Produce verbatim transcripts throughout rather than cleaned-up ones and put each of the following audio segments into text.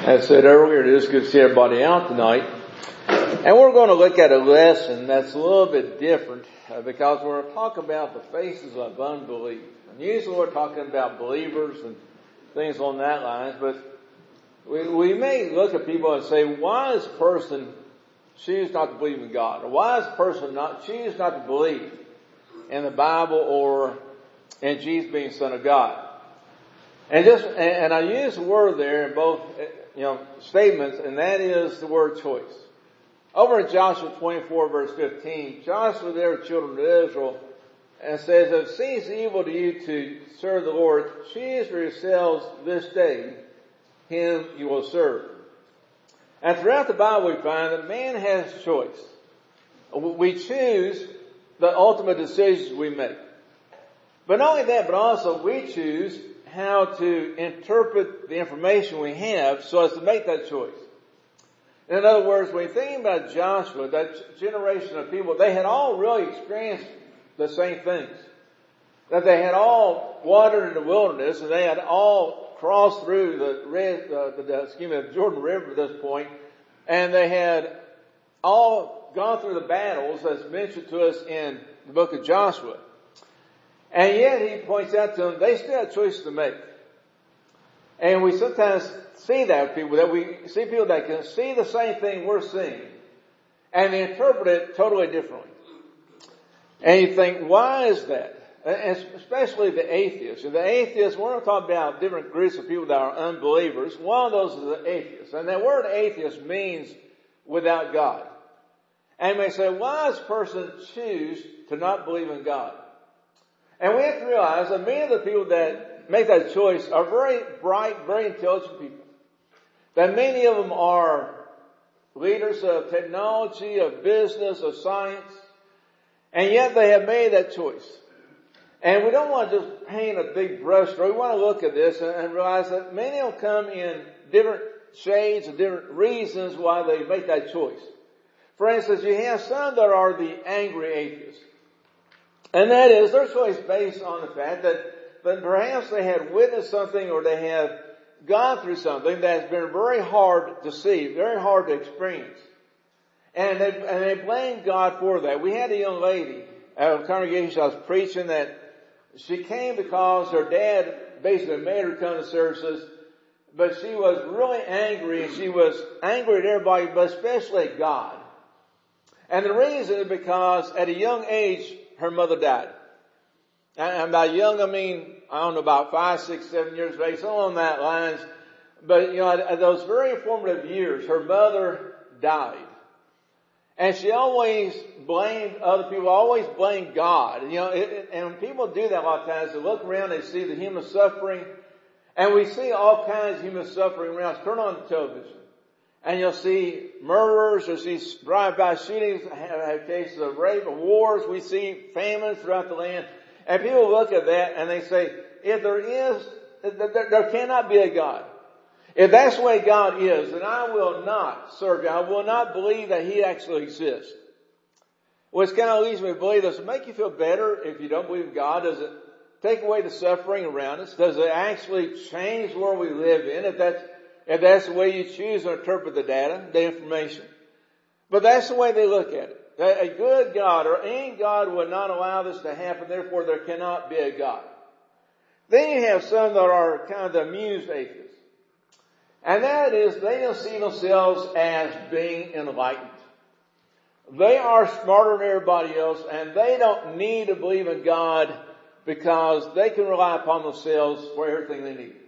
As I said earlier, it is good to see everybody out tonight. And we're going to look at a lesson that's a little bit different uh, because we're going to talk about the faces of unbelief. And usually we're talking about believers and things along that lines, but we, we may look at people and say, why does a person choose not to believe in God? Or why does a person not choose not to believe in the Bible or in Jesus being Son of God? And just, and I use the word there in both, you know, statements, and that is the word choice. Over in Joshua twenty-four verse fifteen, Joshua there with children of Israel, and says, if it seems evil to you to serve the Lord, choose for yourselves this day him you will serve. And throughout the Bible we find that man has choice. We choose the ultimate decisions we make. But not only that, but also we choose how to interpret the information we have so as to make that choice. In other words, when you think about Joshua, that generation of people, they had all really experienced the same things. That they had all wandered in the wilderness, and they had all crossed through the, red, uh, the, the excuse me, the Jordan River at this point, and they had all gone through the battles that's mentioned to us in the book of Joshua. And yet he points out to them, they still have choices to make. And we sometimes see that with people, that we see people that can see the same thing we're seeing, and they interpret it totally differently. And you think, why is that? And especially the atheists. And the atheists, we're going to talk about different groups of people that are unbelievers. One of those is the atheists. And that word atheist means without God. And you may say, why does a person choose to not believe in God? And we have to realize that many of the people that make that choice are very bright, very intelligent people. That many of them are leaders of technology, of business, of science. And yet they have made that choice. And we don't want to just paint a big brush stroke. We want to look at this and realize that many of them come in different shades and different reasons why they make that choice. For instance, you have some that are the angry atheists. And that is their choice based on the fact that, that perhaps they have witnessed something or they have gone through something that's been very hard to see, very hard to experience. And they, and they blame God for that. We had a young lady at a congregation I was preaching that she came because her dad basically made her come to services, but she was really angry, and she was angry at everybody, but especially at God. And the reason is because at a young age, her mother died. And by young, I mean, I don't know, about five, six, seven years of age, something along that lines. But, you know, at, at those very formative years, her mother died. And she always blamed other people, always blamed God. You know, it, it, and when people do that a lot of times, they look around, they see the human suffering, and we see all kinds of human suffering around. Turn on the television, and you'll see murderers, you'll see drive-by shootings, have, have cases of rape, of wars. We see famines throughout the land. And people look at that and they say, if there is, there, there cannot be a God. If that's the way God is, then I will not serve God. I will not believe that He actually exists. Which kind of leads me to believe, does it make you feel better if you don't believe in God? Does it take away the suffering around us? Does it actually change where we live in? If that's, if that's the way you choose to interpret the data, the information. But that's the way they look at it. That a good God or any God would not allow this to happen, therefore there cannot be a God. Then you have some that are kind of the amused atheists. And that is, they don't see themselves as being enlightened. They are smarter than everybody else, and they don't need to believe in God because they can rely upon themselves for everything they need.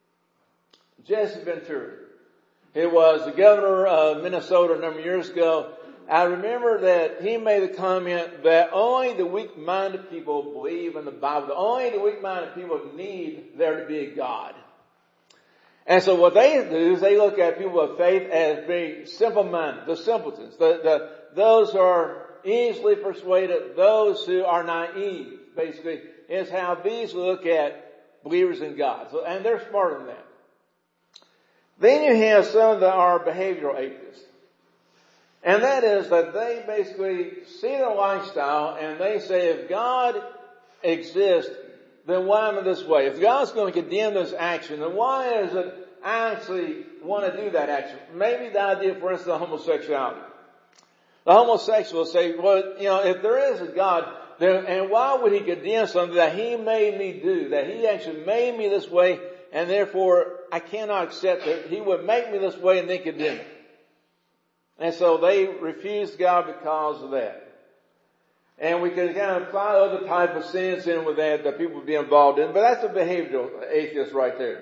Jesse Ventura, he was the governor of Minnesota a number of years ago. I remember that he made the comment that only the weak-minded people believe in the Bible. Only the weak-minded people need there to be a God. And so what they do is they look at people of faith as being simple-minded, the simpletons, the, the, those who are easily persuaded, those who are naive, basically, is how these look at believers in God. So, and they're smarter than that. Then you have some that are behavioral atheists. And that is that they basically see their lifestyle and they say, if God exists, then why am I this way? If God's going to condemn this action, then why is it actually want to do that action. Maybe the idea, for instance, of homosexuality. The homosexual will say, well, you know, if there is a God, then, and why would he condemn something that he made me do, that he actually made me this way, and therefore I cannot accept that he would make me this way and then condemn it. And so they refused God because of that. And we can kind of apply other type of sins in with that that people would be involved in, but that's a behavioral atheist right there.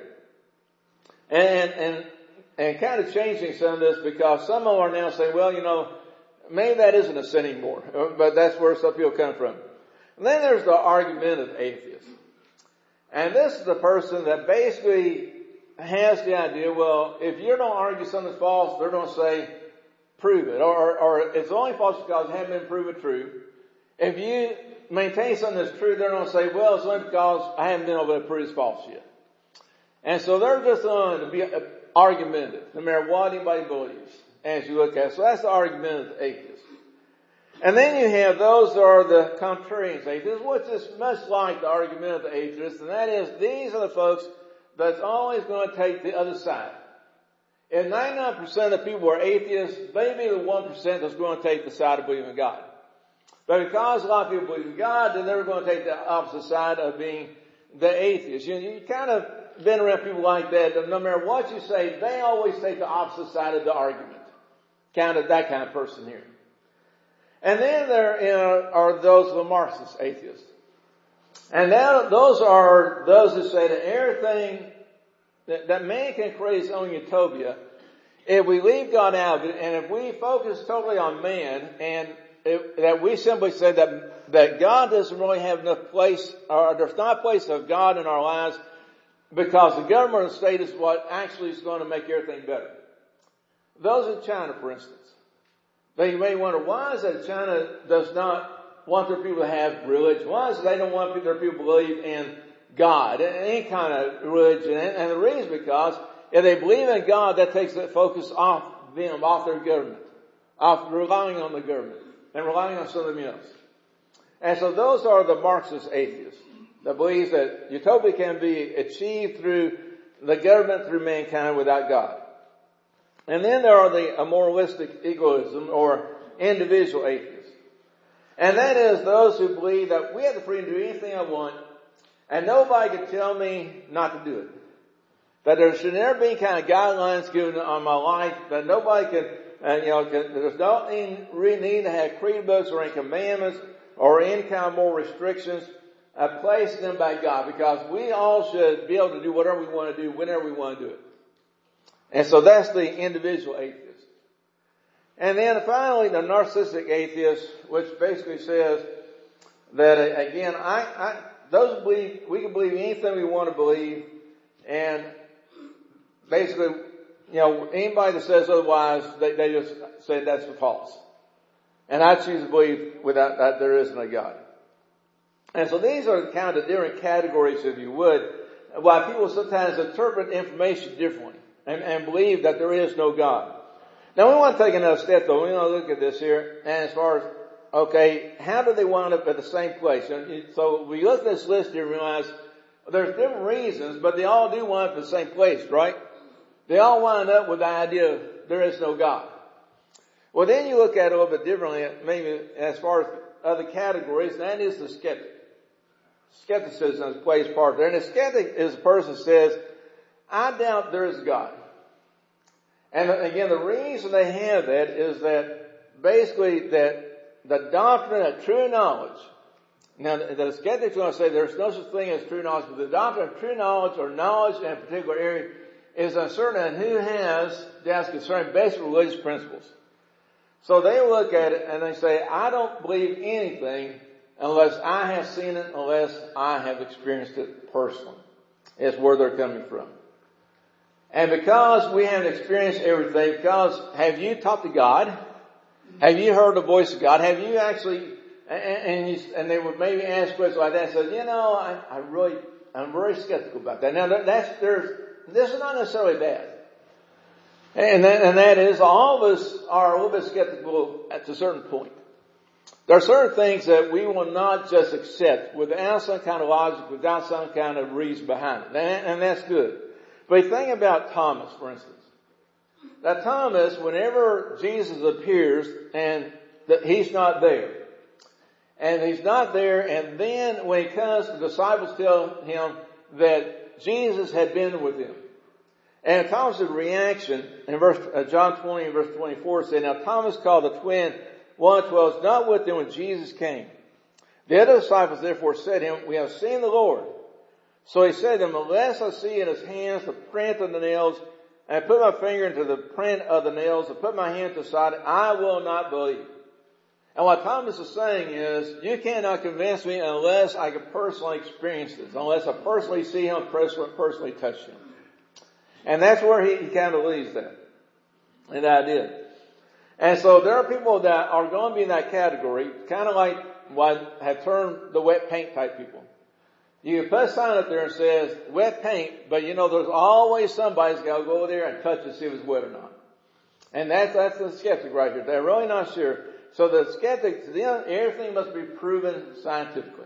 And, and, and kind of changing some of this, because some of them are now saying, well, you know, maybe that isn't a sin anymore, but that's where some people come from. And then there's the argumentative atheist. And this is the person that basically has the idea, well, if you don't argue something's false, they're going to say, prove it. Or, or it's only false because it hasn't been proven true. If you maintain something that's true, they're going to say, well, it's only because I haven't been able to prove it's false yet. And so they're just going to be argumentative, no matter what anybody believes, as you look at it. So that's the argumentative atheist. And then you have those that are the contrarian atheists, which is much like the argumentative atheists, and that is, these are the folks that's always going to take the other side. If ninety-nine percent of the people are atheists, they be the one percent that's going to take the side of believing in God. But because a lot of people believe in God, then they're going to take the opposite side of being the atheist. You, you kind of been around people like that, that no matter what you say, they always take the opposite side of the argument. Kind of that kind of person here. And then there you know, are those the Marxist atheists. And now those are those who say that everything that, that man can create his own utopia, if we leave God out of it, and if we focus totally on man, and if, that we simply say that that God doesn't really have enough place, or there's not a place of God in our lives, because the government and the state is what actually is going to make everything better. Those in China, for instance, they may wonder, why is it China does not want their people to have religion? Why is it they don't want their people to believe in God, any kind of religion? And the reason is because if they believe in God, that takes the focus off them, off their government, off relying on the government, and relying on something else. And so those are the Marxist atheists that believes that utopia can be achieved through the government, through mankind, without God. And then there are the moralistic egoism or individual atheists. And that is those who believe that we have the freedom to do anything I want, and nobody can tell me not to do it. That there should never be kind of guidelines given on my life, that nobody can, uh, you know, can, there's no need, really need to have creed books or any commandments or any kind of more restrictions uh, placed them by God, because we all should be able to do whatever we want to do whenever we want to do it. And so that's the individual atheist. And then finally, the narcissistic atheist, which basically says that, again, I, I, those believe, we can believe anything we want to believe, and basically, you know, anybody that says otherwise, they, they just say that's false. And I choose to believe without that there isn't a God. And so these are kind of the different categories, if you would, why people sometimes interpret information differently. And, and believe that there is no God. Now we want to take another step though. We want to look at this here. And as far as, okay, how do they wind up at the same place? So we look at this list here and realize there's different reasons, but they all do wind up at the same place, right? They all wind up with the idea there is no God. Well, then you look at it a little bit differently, maybe as far as other categories, and that is the skeptic. Skepticism plays part there. And a skeptic is a person who says, I doubt there is a God. And again, the reason they have that is that basically that the doctrine of true knowledge. Now, the skeptics are going to say there's no such thing as true knowledge, but the doctrine of true knowledge or knowledge in a particular area is uncertain who has that's concerning basic religious principles. So they look at it and they say, I don't believe anything unless I have seen it, unless I have experienced it personally. Is where they're coming from. And because we haven't experienced everything, because have you talked to God? Have you heard the voice of God? Have you actually, and, and, you, and they would maybe ask questions like that, said, you know, I, I really, I'm very skeptical about that. Now that's, there's, this is not necessarily bad. And that, and that is, all of us are a little bit skeptical at a certain point. There are certain things that we will not just accept without some kind of logic, without some kind of reason behind it. And, and that's good. But think about Thomas, for instance. Now Thomas, whenever Jesus appears and that he's not there, and he's not there, and then when he comes, the disciples tell him that Jesus had been with him. And Thomas' reaction in verse, uh, John twenty and verse twenty-four said, now Thomas called the twin, one of twelve, was not with them when Jesus came. The other disciples therefore said to him, we have seen the Lord. So he said to them, unless I see in his hands the print of the nails, and I put my finger into the print of the nails, and put my hand to the side, I will not believe. And what Thomas is saying is, you cannot convince me unless I can personally experience this, unless I personally see him, personally touch him. And that's where he, he kind of leaves that. And I did. And so there are people that are going to be in that category, kind of like what have turned the wet paint type people. You put a sign up there and says, wet paint, but you know, there's always somebody's got to go over there and touch it to see if it's wet or not. And that's, that's the skeptic right here. They're really not sure. So the skeptic, to them, everything must be proven scientifically.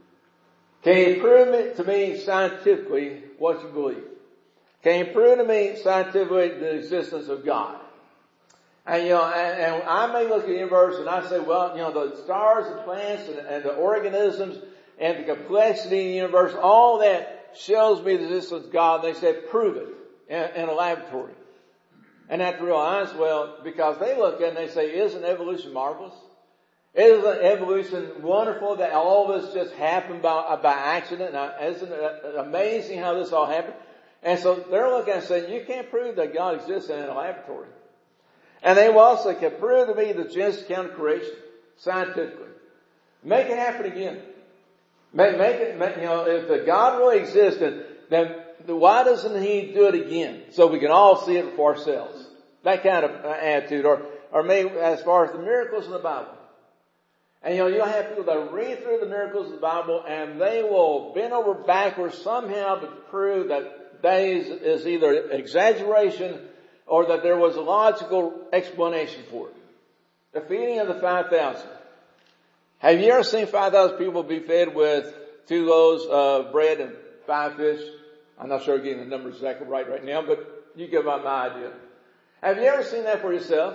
Can you prove it to me scientifically what you believe? Can you prove to me scientifically the existence of God? And you know, and, and I may look at the universe and I say, well, you know, the stars, the planets, and, and the organisms, and the complexity of the universe, all that shows me the existence of God. And they say, prove it in, in a laboratory. And I have to realize, well, because they look at it and they say, isn't evolution marvelous? Isn't evolution wonderful that all of this just happened by, by accident? Now, isn't it amazing how this all happened? And so they're looking and saying, you can't prove that God exists in a laboratory. And they will also can prove to me the Genesis account of creation, scientifically. Make it happen again. Make, make it, make, you know, if the God really exists, then, then why doesn't he do it again? So we can all see it for ourselves. That kind of attitude. Or, or maybe as far as the miracles in the Bible. And you know, you'll have people that read through the miracles of the Bible and they will bend over backwards somehow to prove that that is, is either exaggeration or that there was a logical explanation for it. The feeding of the five thousand. Have you ever seen five thousand people be fed with two loaves of bread and five fish? I'm not sure I'm getting the numbers exactly right right now, but you get my, my idea. Have you ever seen that for yourself?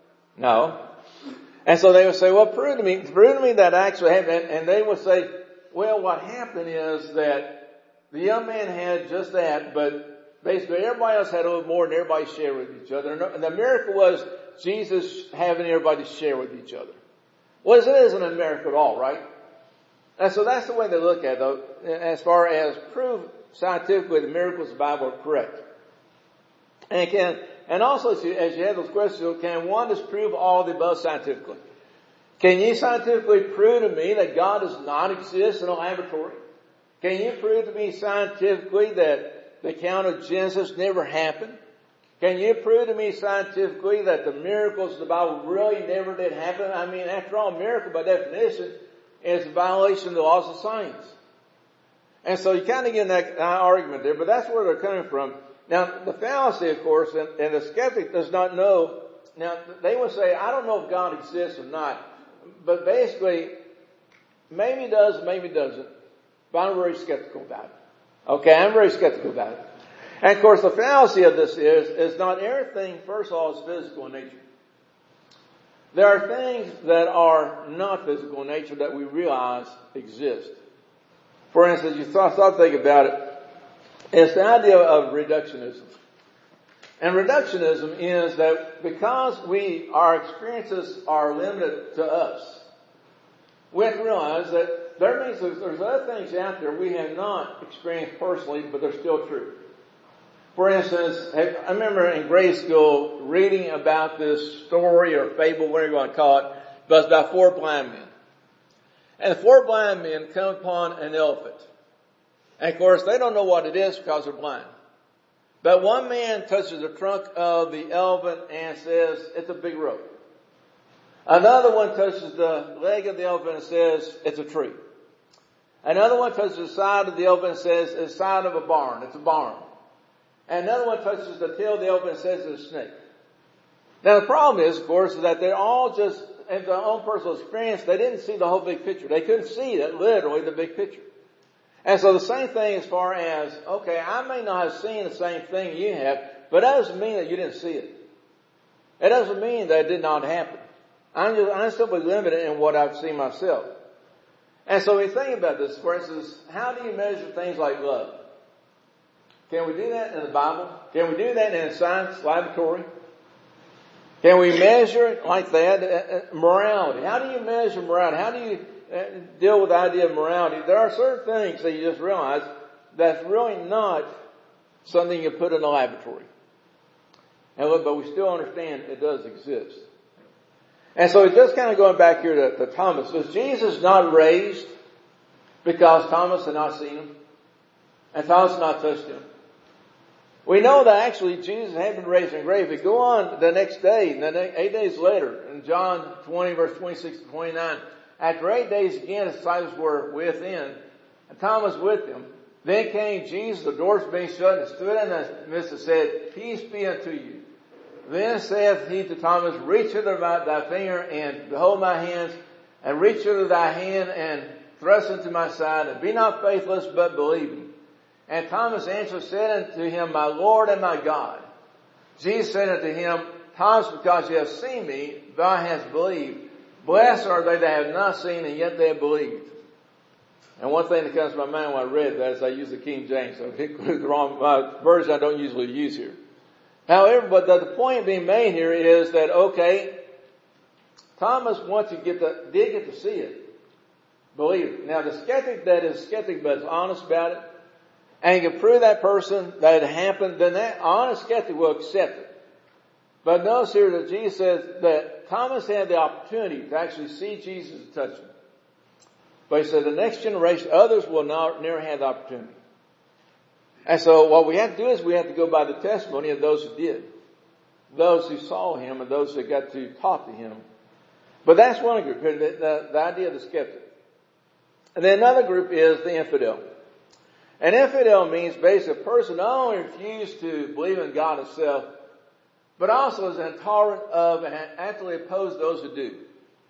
No. And so they would say, well, prove to me, prove to me that actually happened. And they would say, well, what happened is that the young man had just that, but basically everybody else had a little more and everybody shared with each other. And the miracle was Jesus having everybody share with each other. Well, it isn't a miracle at all, right? And so that's the way they look at it, though, as far as prove scientifically the miracles of the Bible are correct. And can, and also as you, as you have those questions, can one disprove all of the above scientifically? Can you scientifically prove to me that God does not exist in a laboratory? Can you prove to me scientifically that the account of Genesis never happened? Can you prove to me scientifically that the miracles of the Bible really never did happen? I mean, after all, miracle by definition is a violation of the laws of science. And so you kind of get in that argument there, but that's where they're coming from. Now, the fallacy, of course, and, and the skeptic does not know. Now, they will say, I don't know if God exists or not. But basically, maybe he does, maybe he doesn't. But I'm very skeptical about it. Okay, I'm very skeptical about it. And of course, the fallacy of this is, is not everything, first of all, is physical in nature. There are things that are not physical in nature that we realize exist. For instance, you thought, thought think about it. It's the idea of reductionism. And reductionism is that because we, our experiences are limited to us, we have to realize that there means there's, there's other things out there we have not experienced personally, but they're still true. For instance, I remember in grade school reading about this story or fable, whatever you want to call it, but it's about four blind men. And the four blind men come upon an elephant. And of course, they don't know what it is because they're blind. But one man touches the trunk of the elephant and says, it's a big rope. Another one touches the leg of the elephant and says, it's a tree. Another one touches the side of the elephant and says, it's the side of a barn. It's a barn. And another one touches the tail of the elephant and says, it's a snake. Now the problem is, of course, is that they're all just, in their own personal experience, they didn't see the whole big picture. They couldn't see that, literally, the big picture. And so the same thing as far as, okay, I may not have seen the same thing you have, but that doesn't mean that you didn't see it. It doesn't mean that it did not happen. I'm just, I'm simply limited in what I've seen myself. And so when you think about this, for instance, how do you measure things like love? Can we do that in the Bible? Can we do that in a science laboratory? Can we measure it like that? Morality. How do you measure morality? How do you deal with the idea of morality? There are certain things that you just realize that's really not something you put in a laboratory. And look, but we still understand it does exist. And so just kind of going back here to, to Thomas. Was Jesus not raised because Thomas had not seen him? And Thomas had not touched him? We know that actually Jesus had been raised in the grave. We go on the next day, eight days later, in John twenty, verse twenty-six to twenty-nine. After eight days again, his disciples were within, and Thomas with them. Then came Jesus, the doors being shut, and stood in the midst and said, Peace be unto you. Then saith he to Thomas, Reach hither thy finger, and behold my hands, and reach hither thy hand, and thrust into my side, and be not faithless, but believing. And Thomas answered, said unto him, My Lord and my God. Jesus said unto him, Thomas, because you have seen me, thou hast believed. Blessed are they that have not seen, and yet they have believed. And one thing that comes to my mind when I read that is I use the King James. So if it was the wrong uh, version, I don't usually use here. However, but the, the point being made here is that, okay, Thomas, once he get the, did get to see it, believe it. Now the skeptic that is skeptic but is honest about it, and you can prove that person that it happened, then that honest skeptic will accept it. But notice here that Jesus says that Thomas had the opportunity to actually see Jesus and touch him. But he said the next generation, others will not, never have the opportunity. And so what we have to do is we have to go by the testimony of those who did. Those who saw him and those who got to talk to him. But that's one group, the, the, the idea of the skeptic. And then another group is the infidel. An infidel means basically a person not only refused to believe in God himself, but also is intolerant of and actively opposed those who do.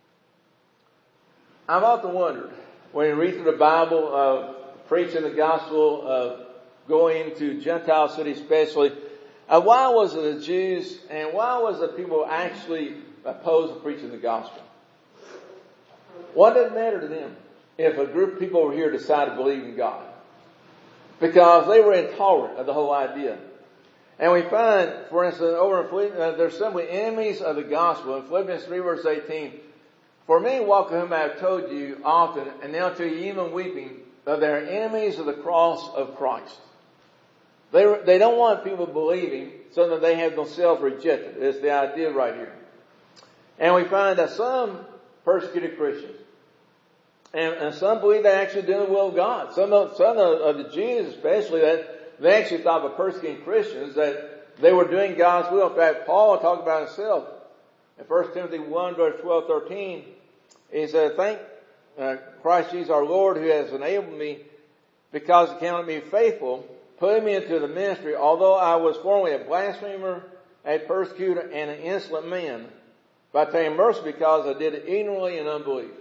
I've often wondered, when you read through the Bible of preaching the gospel, of going to Gentile cities especially, uh, why was it the Jews and why was it people actually opposed to preaching the gospel? What did it matter to them if a group of people over here decided to believe in God? Because they were intolerant of the whole idea. And we find, for instance, over in Philippians, uh, they're simply enemies of the gospel. In Philippians three verse eighteen, For many walk with whom I have told you often, and now to you even weeping, that they are enemies of the cross of Christ. They, they don't want people believing so that they have themselves rejected. It's the idea right here. And we find that some persecuted Christians, and, and some believe they actually do the will of God. Some of, some of, of the Jews especially, that they actually thought of persecuting Christians that they were doing God's will. In fact, Paul talked about himself in First Timothy one verse twelve, thirteen. He said, Thank uh, Christ Jesus our Lord, who has enabled me, because he counted me faithful, putting me into the ministry, although I was formerly a blasphemer, a persecutor, and an insolent man, by obtaining mercy because I did it ignorantly in unbelief.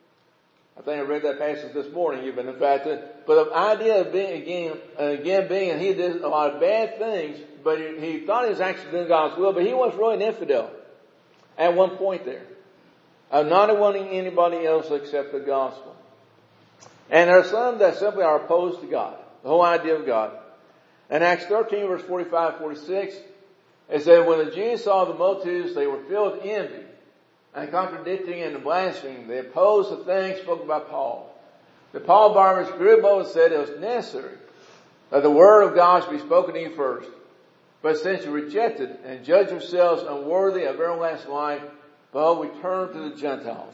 I think I read that passage this morning, even in fact. But the idea of being again, again being, and he did a lot of bad things, but he, he thought he was actually doing God's will, but he was really an infidel at one point there, of not wanting anybody else except the gospel. And there are some that simply are opposed to God, the whole idea of God. In Acts thirteen, verse forty-five, forty-six, it said, when the Jews saw the multitudes, they were filled with envy, and contradicting and blaspheming. They opposed the things spoken by Paul. But Paul Barnabas grew bold and said it was necessary that the word of God should be spoken to you first. But since you rejected and judged yourselves unworthy of everlasting life, well, we turn to the Gentiles.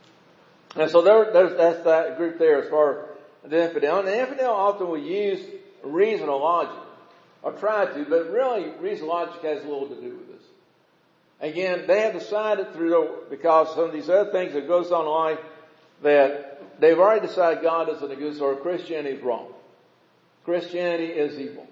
And so there, there's, that's that group there as far as the infidel. And the infidel often will use reason or logic, or try to, but really reason and logic has a little to do with this. Again, they have decided through the, because some of these other things that goes on in life, that they've already decided God isn't a good or Christianity is wrong. Christianity is evil.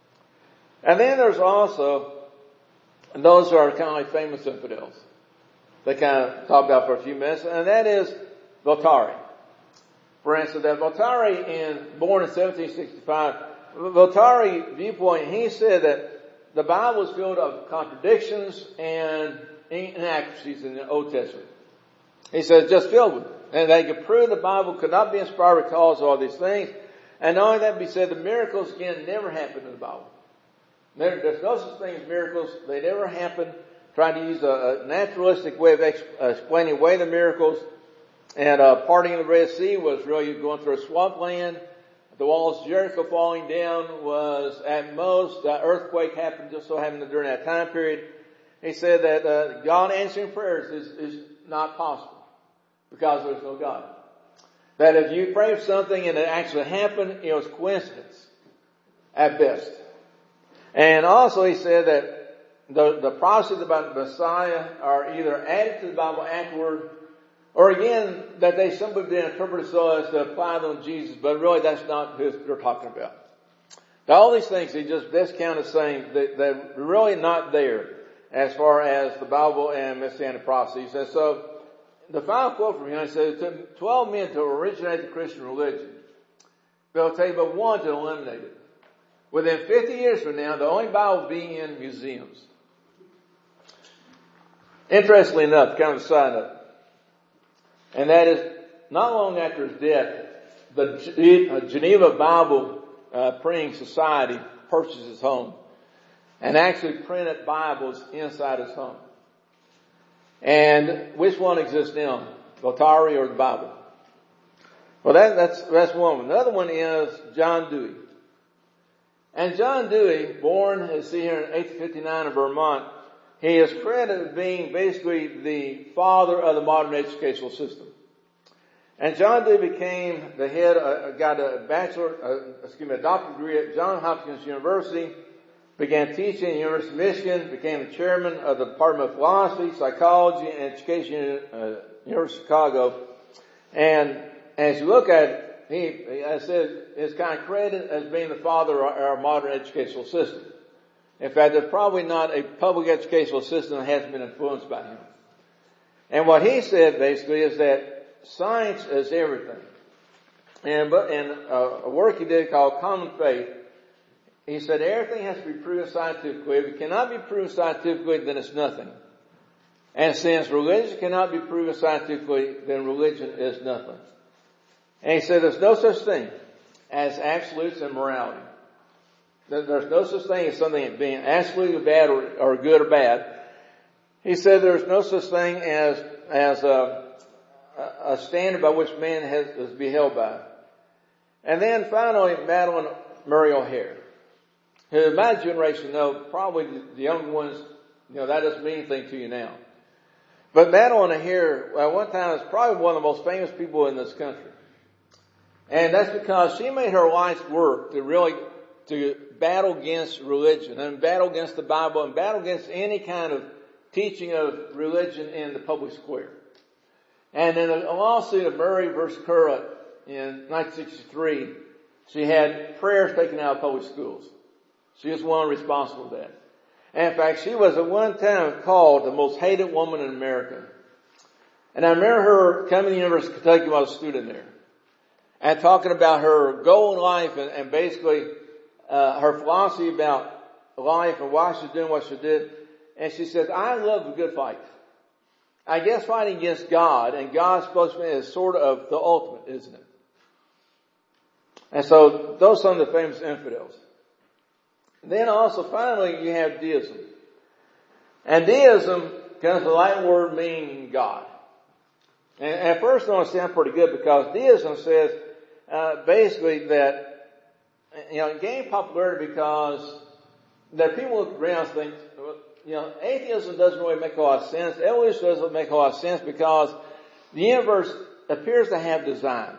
And then there's also those who are kind of like famous infidels. They kind of talk about for a few minutes, and that is Voltaire. For instance, that Voltaire, in, born in seventeen sixty-five, Voltaire viewpoint, he said that the Bible is filled of contradictions and inaccuracies in the Old Testament. He said just filled with it. And they could prove the Bible could not be inspired because of all these things. And not only that, he said the miracles, again, never happened in the Bible. There, there's no such thing as miracles. They never happen. Trying to use a, a naturalistic way of ex, uh, explaining away the miracles. And uh, parting of the Red Sea was really going through a swampland. The walls of Jericho falling down was at most an earthquake happened just so happened during that time period. He said that uh, God answering prayers is, is not possible because there's no God. That if you pray for something and it actually happened, it was coincidence at best. And also he said that the, the prophecies about the Messiah are either added to the Bible afterward, or again, that they somebody did interpret it so as to apply them to Jesus, but really that's not who they're talking about. Now all these things he just discounted, saying that they're really not there as far as the Bible and Messianic prophecies. And so the final quote from him, he says, it took twelve men to originate the Christian religion. But it'll take but one to eliminate it. Within fifty years from now, the only Bible will be in museums. Interestingly enough, kind of a side note, and that is, not long after his death, the Geneva Bible uh, Printing Society purchased his home and actually printed Bibles inside his home. And which one exists now? Voltaire or the Bible? Well, that, that's, that's one. Another one is John Dewey. And John Dewey, born, as see here in eighteen fifty-nine in Vermont, he is credited with being basically the father of the modern educational system. And John Dewey became the head, uh, got a bachelor, uh, excuse me, a doctorate degree at Johns Hopkins University, began teaching at the University of Michigan, became the chairman of the Department of Philosophy, Psychology, and Education at uh, University of Chicago. And as you look at it, he, as I said, is kind of credited as being the father of our modern educational system. In fact, there's probably not a public educational system that hasn't been influenced by him. And what he said basically is that science is everything. And but in uh, a work he did called Common Faith, he said everything has to be proven scientifically. If it cannot be proven scientifically, then it's nothing. And since religion cannot be proven scientifically, then religion is nothing. And he said there's no such thing as absolutes in morality. There's no such thing as something being absolutely bad or, or good or bad. He said there's no such thing as as a, a standard by which man has is be held by. And then finally, Madeline Murray O'Hair, who my generation know, probably the younger ones, you know, that doesn't mean anything to you now. But Madeline O'Hair, at one time, was probably one of the most famous people in this country. And that's because she made her life's work to really, to battle against religion and battle against the Bible and battle against any kind of teaching of religion in the public square. And in a lawsuit of Murray versus Curran in nineteen sixty-three, she had prayers taken out of public schools. She was one responsible for that. And in fact, she was at one time called the most hated woman in America. And I remember her coming to the University of Kentucky when I was a student there and talking about her goal in life and, and basically uh, her philosophy about life and why she's doing what she did. And she said, I love a good fight. I guess fighting against God, and God's supposed to be is sort of the ultimate, isn't it? And so those are some of the famous infidels. Then also finally you have deism. And deism comes from the Latin word meaning God. And at first it don't sound pretty good because deism says uh, basically that, you know, it gained popularity because that people look around and think, you know, atheism doesn't really make a lot of sense. Evolution doesn't make a lot of sense because the universe appears to have design.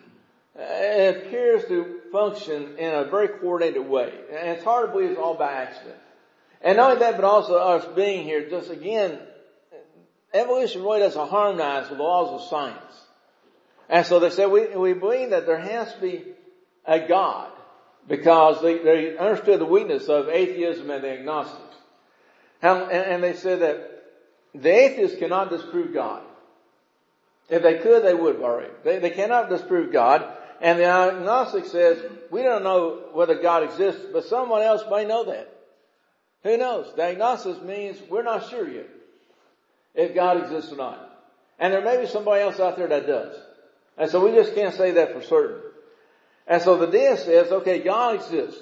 It appears to function in a very coordinated way. And it's hard to believe it's all by accident. And not only that, but also us being here, just again, evolution really doesn't harmonize with the laws of science. And so they said, we, we believe that there has to be a God because they, they understood the weakness of atheism and the agnostics. And, and they said that the atheists cannot disprove God. If they could, they would have already. They, they cannot disprove God. And the agnostic says, we don't know whether God exists, but someone else may know that. Who knows? The agnostic means we're not sure yet if God exists or not. And there may be somebody else out there that does. And so we just can't say that for certain. And so the deist says, okay, God exists.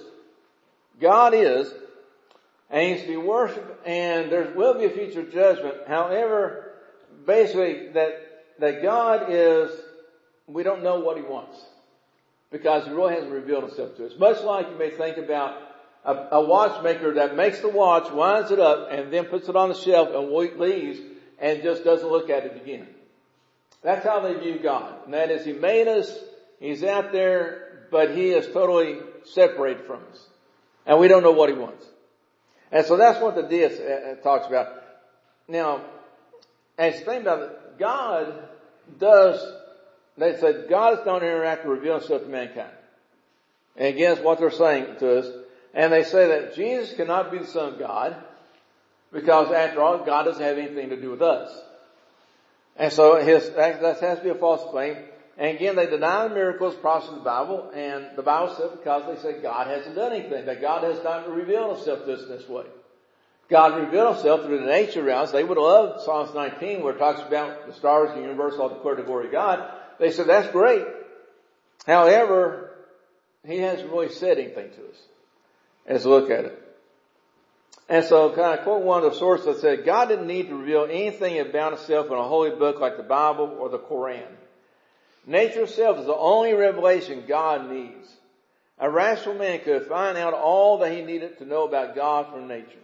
God is, and He's to be worshipped, and there will be a future judgment. However, basically that, that God is, we don't know what He wants. Because He really hasn't revealed Himself to us. Much like you may think about a, a watchmaker that makes the watch, winds it up, and then puts it on the shelf and leaves, and just doesn't look at it again. That's how they view God. And that is, He made us, He's out there, but He is totally separated from us. And we don't know what He wants. And so that's what the deist uh, talks about. Now, and the thing about it, God does, they said God is going to interact and reveal Himself to mankind. And again, it's what they're saying to us. And they say that Jesus cannot be the Son of God, because after all, God doesn't have anything to do with us. And so his, that, that has to be a false claim. And again, they deny the miracles, prophets of the Bible, and the Bible said because they say God hasn't done anything, that God has not revealed Himself to us in this way. God revealed Himself through the nature around us. They would have loved Psalms nineteen, where it talks about the stars, the universe, all declare the glory of God. They said that's great. However, He hasn't really said anything to us. Let's look at it. And so, kind of quote one of the sources that said, God didn't need to reveal anything about Himself in a holy book like the Bible or the Koran. Nature itself is the only revelation God needs. A rational man could find out all that he needed to know about God from nature.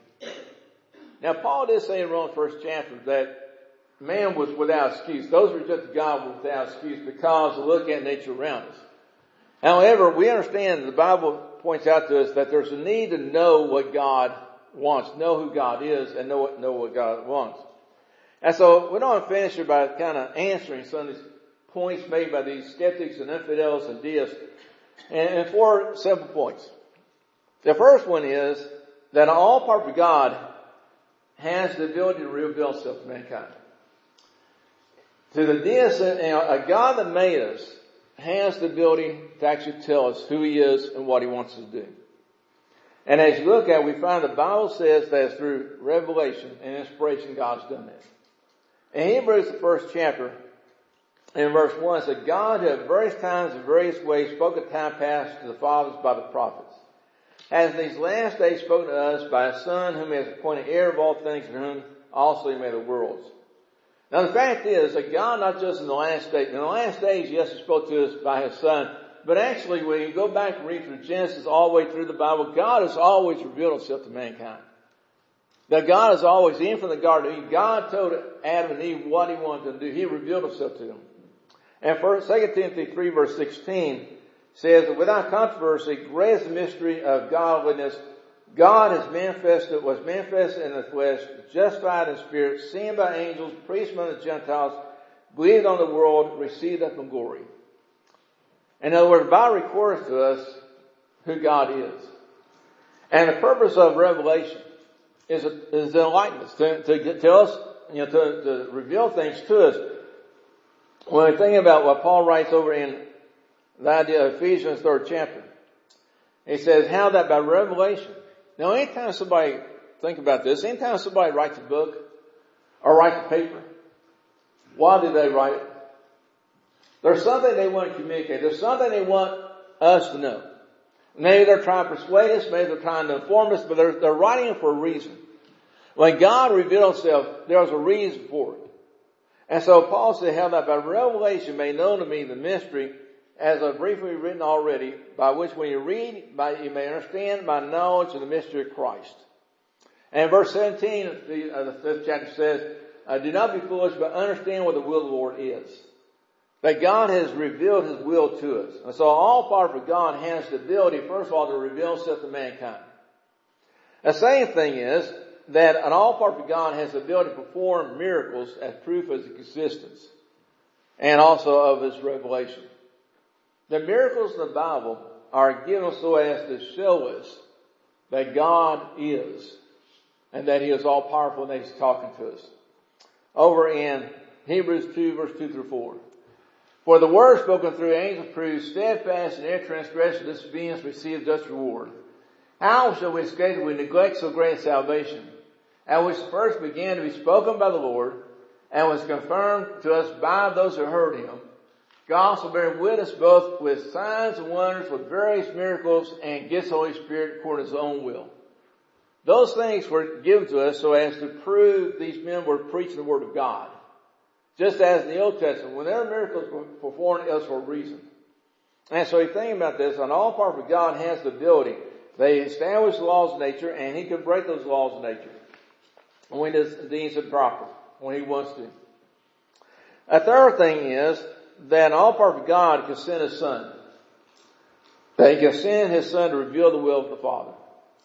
Now, Paul did say in Romans first chapter that man was without excuse. Those who rejected God were without excuse because of looking at nature around us. However, we understand the Bible points out to us that there's a need to know what God wants, know who God is, and know what, know what God wants. And so we don't want to finish it by kind of answering some of these points made by these skeptics and infidels and deists. And, and four simple points. The first one is that all part of God has the ability to reveal Himself to mankind. To the deists, you know, a God that made us has the ability to actually tell us who He is and what He wants us to do. And as you look at it, we find the Bible says that it's through revelation and inspiration God's done that. In Hebrews, the first chapter, in verse one, it said, God who at various times in various ways spoke at time past to the fathers by the prophets, has in these last days spoken to us by His Son, whom He has appointed heir of all things, in whom also He made the worlds. Now the fact is that God, not just in the last days, in the last days, yes, He spoke to us by His Son, but actually when you go back and read through Genesis all the way through the Bible, God has always revealed Himself to mankind. That God has always, even from the Garden of Eden, God told Adam and Eve what He wanted them to do. He revealed Himself to them. And first, Second Timothy three verse sixteen says that without controversy, great is the mystery of godliness. God has manifested, was manifested in the flesh, justified in spirit, seen by angels, preached among the Gentiles, believed on the world, received up in glory. In other words, the Bible records to us who God is. And the purpose of revelation is, is to enlighten us, to, to tell us, you know, to, to reveal things to us. When we think about what Paul writes over in the idea of Ephesians third chapter, he says, how that by revelation. Now, anytime somebody, think about this, anytime somebody writes a book or writes a paper, why do they write it? There's something they want to communicate. There's something they want us to know. Maybe they're trying to persuade us, maybe they're trying to inform us, but they're, they're writing it for a reason. When God revealed Himself, there was a reason for it. And so Paul said, how that by revelation made known to me the mystery, as I've briefly written already, by which when you read, by, you may understand my knowledge of the mystery of Christ. And verse seventeen of the, of the fifth chapter says, uh, do not be foolish, but understand what the will of the Lord is. That God has revealed His will to us. And so all part of God has the ability, first of all, to reveal Himself to mankind. The second thing is that an all part of God has the ability to perform miracles as proof of His existence and also of His revelation. The miracles in the Bible are given so as to show us that God is and that He is all powerful and that He's talking to us. Over in Hebrews two, verse two through four. For the word spoken through angels proves steadfast, and every transgression of disobedience receives just reward. How shall we escape if we neglect so great salvation, and which first began to be spoken by the Lord, and was confirmed to us by those who heard him? God also bearing witness both with signs and wonders, with various miracles, and gifts of the Holy Spirit according to his own will. Those things were given to us so as to prove these men were preaching the word of God. Just as in the Old Testament, whenever miracles were performed, it was for a reason. And so you think about this, on all parts of God has the ability. They establish the laws of nature, and he can break those laws of nature when it deems it proper, when he wants to. A third thing is that in all parts of God can send his son. That he can send his son to reveal the will of the Father.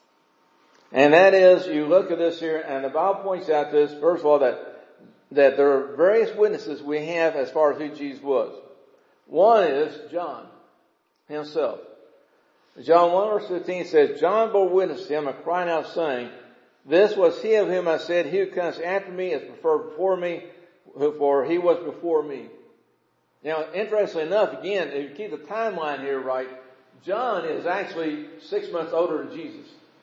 And that is, you look at this here, and the Bible points out this, first of all, that that there are various witnesses we have as far as who Jesus was. One is John himself. John one verse fifteen says, John bore witness to him, and crying out, saying, this was he of whom I said, he who comes after me is preferred before me, for he was before me. Now, interestingly enough, again, if you keep the timeline here right, John is actually six months older than Jesus.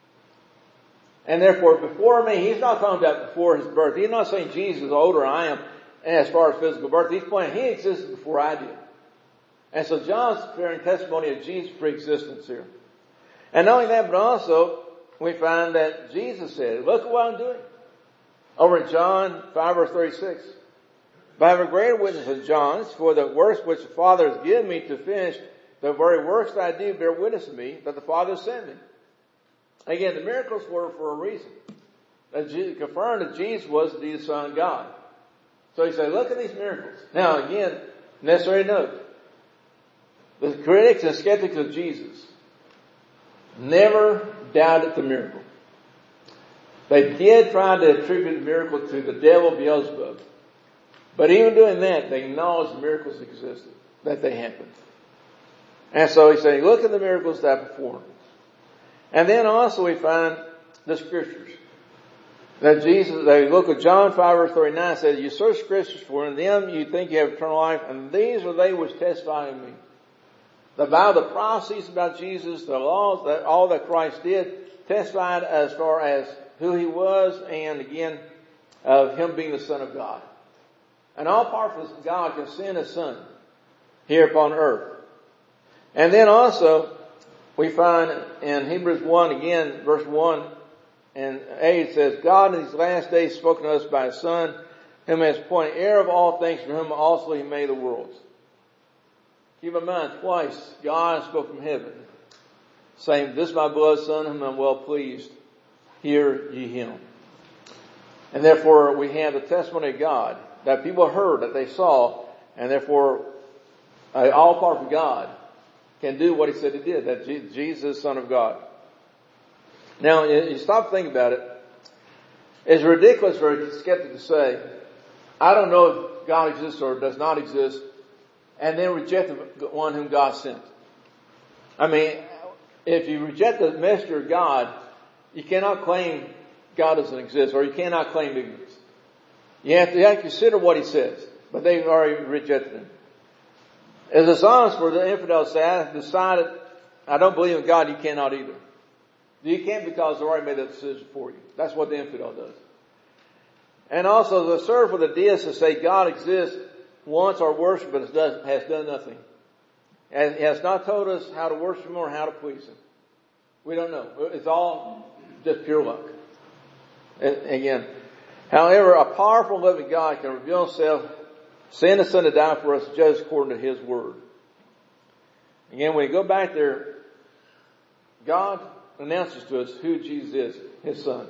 And therefore, before me, he's not talking about before his birth. He's not saying Jesus is older than I am as far as physical birth. He's pointing, he existed before I did. And so John's bearing testimony of Jesus' pre-existence here. And not only that, but also, we find that Jesus said, look at what I'm doing. Over in John five verse thirty-six. But I have a greater witness than John's, for the works which the Father has given me to finish, the very works that I do bear witness to me, that the Father sent me. Again, the miracles were for a reason. That Jesus, confirmed that Jesus was indeed the Son of God. So he said, look at these miracles. Now again, necessary note, the critics and skeptics of Jesus never doubted the miracle. They did try to attribute the miracle to the devil Beelzebub. But even doing that, they acknowledged the miracles existed, that they happened. And so he's saying, look at the miracles that I performed. And then also we find the scriptures. That Jesus, they look at John five verse thirty-nine, says, you search scriptures, for in them you think you have eternal life, and these are they which testify in me. The Bible, the prophecies about Jesus, the laws, that all that Christ did, testified as far as who he was, and again, of him being the Son of God. And all powerful God can send his Son here upon earth. And then also, we find in Hebrews one, again, verse one and eight, it says, God in these last days spoken to us by his Son, whom has appointed heir of all things, for whom also he made the worlds. Keep in mind, twice God spoke from heaven, saying, this is my beloved Son, whom I'm well pleased. Hear ye him. And therefore we have the testimony of God that people heard, that they saw, and therefore uh, all part of God can do what he said he did, that Jesus is the Son of God. Now, you stop thinking about it. It's ridiculous for a skeptic to say, I don't know if God exists or does not exist, and then reject the one whom God sent. I mean, if you reject the messenger of God, you cannot claim God doesn't exist, or you cannot claim ignorance. You have to, you have to consider what he says, but they've already rejected him. It's dishonest for the infidel to say, I decided I don't believe in God, you cannot either. You can't because they've already made that decision for you. That's what the infidel does. And also the serve for the deist to say God exists, wants our worship, but has done nothing. And he has not told us how to worship him or how to please him. We don't know. It's all just pure luck. And again, however, a powerful living God can reveal himself, send his Son to die for us, just according to his word. Again, when you go back there, God announces to us who Jesus is, his Son.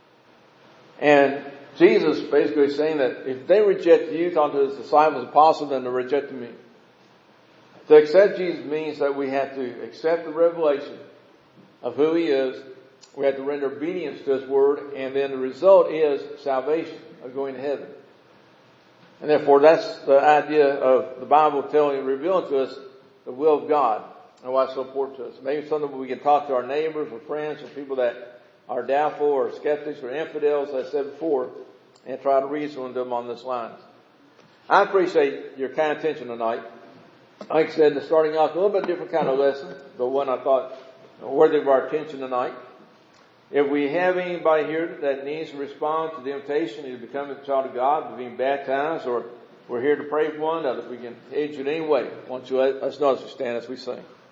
And Jesus basically is saying that if they reject you, talking to his disciples, apostles, then they're rejecting me. To accept Jesus means that we have to accept the revelation of who he is. We have to render obedience to his word, and then the result is salvation, of going to heaven. And therefore, that's the idea of the Bible telling, revealing to us the will of God and why it's so important to us. Maybe something we can talk to our neighbors or friends or people that are doubtful or skeptics or infidels, as I said before, and try to reason with them on this lines. I appreciate your kind attention tonight. Like I said, starting off a little bit different kind of lesson, but one I thought worthy of our attention tonight. If we have anybody here that needs to respond to the invitation to become a child of God, to being baptized, or we're here to pray for one, if we can aid you in any way, why don't you let us know as we stand as we sing.